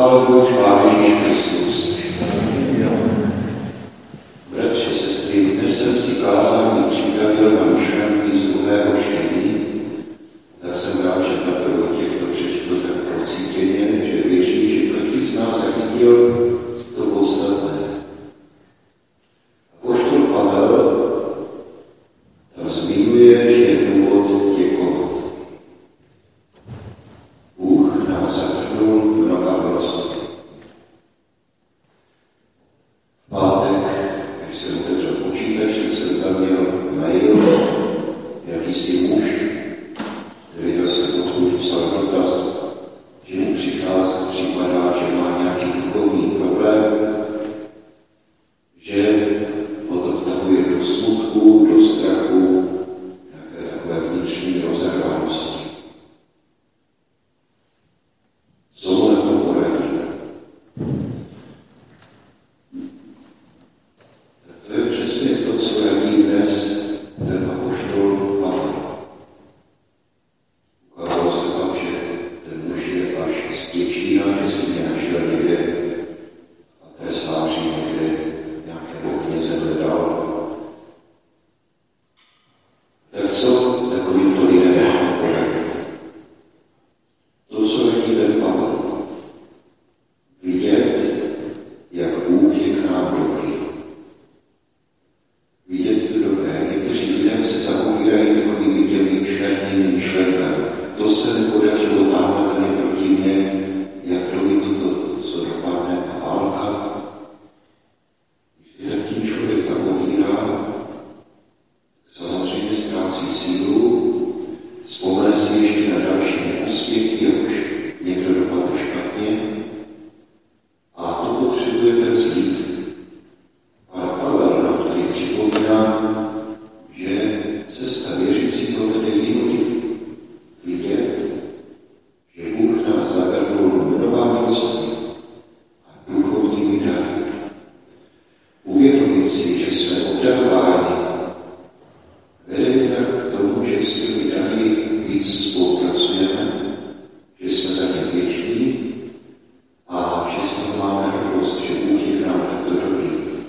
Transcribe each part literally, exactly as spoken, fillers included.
Chvála buď Pán Ježíš Kristus. Bratři, sestry, dnes jsem si kázání připravil na myšlenky z druhého čtení. Tak jsem rád, že Petr Vojtěch to přečetl tak procítěně, že věří, že každý z nás zachytil to podstatné. Apoštol Pavel tam zmiňuje, že je důvod děkovat. Bůh nás zahrnul mnoha milostmi. V pátek, když jsem otevřel počítač, tak jsem tam měl mail, jakýsi muž, nevěděl jsem, odkud psal dotaz, že mu přichází, připadá, že má nějaký duchovní problém, že ho to vtahuje do smutku, do strachu, nějaké takové vnitřní rozervanosti. Co mu na to poradí? Tak to je přesně to, co radí dnes ten apoštol Pavel. Ukázalo se tam, že ten muž je až z Těčína, že si mě našel někde a tresáři někde nějakého kněze hledal. Tak co takovýmto lidem mám poradit? To, co radí ten Pavel. Vidět, jak Bůh je k nám dobrý. Vidět to dobré. Někteří lidé se zapovídají takovými těmi černými myšlenkami. To se nepodařilo, tamhle ten je proti mně, jak proti to, co dopadne a válka. Když se tím člověk zapovídá, samozřejmě ztrácí sílu, vzpomene si ještě na další neúspěchy, jak už někdo dopadl špatně, a to potřebuje ten zlý. Ale Pavel nám tady připomíná, že cesta věřícího vede jinudy. Vidět, že Bůh nás zahrnul mnoha milostmi a duchovními dary. Uvědomit si, že jsme obdarováni, vede tak k tomu, že s těmi dary víc spolupracujeme, že jsme za ně věční a že s tím máme radost, že Bůh je k nám takto dobrý.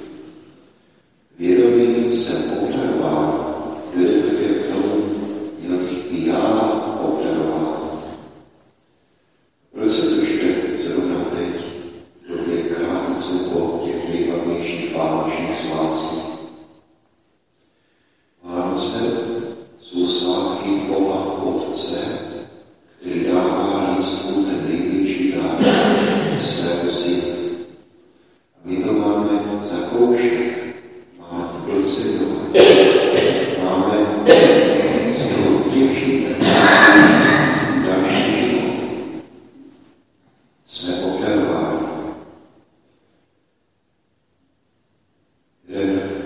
Vědomí jsem obdarován, vede také k tomu, jak i já obdarován. Proč se to čte zrovna teď, v době krátce po těch nejhlavnějších vánočních svátcích? Vánoce jsou svátky Boha Otce, který dává lidstvu ten největší dár svého syna. A my to máme zakoušet, máme to procitovat, máme z toho těžit další život. Jsme obdarováni. Jeden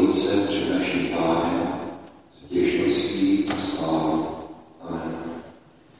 dvojice